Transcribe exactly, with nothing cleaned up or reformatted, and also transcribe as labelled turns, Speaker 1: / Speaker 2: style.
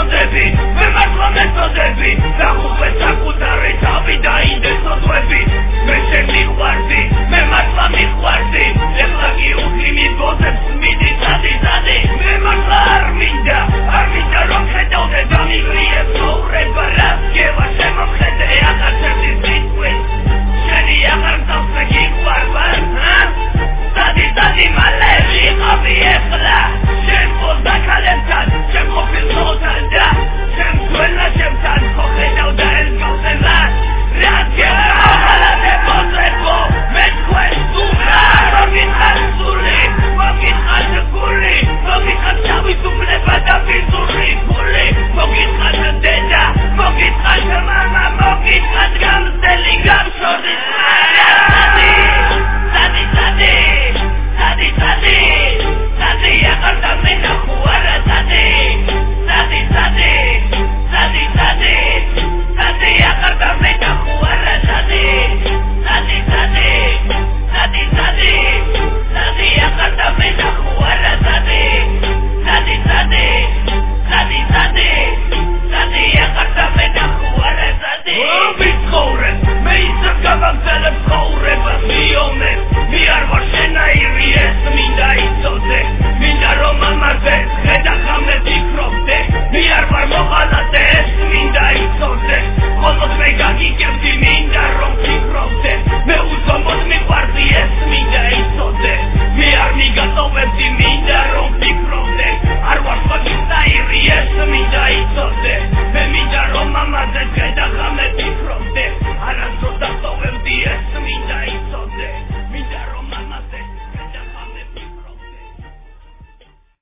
Speaker 1: მეთოდები მე მართლა მეთოდები დაღუპე საკუთარი თავი და ინდესოდვები მე შენ მიყვარდი მე მართლა მიყვარდი ეხლა კი უთხი მიბოძებს მიდი სადი სადი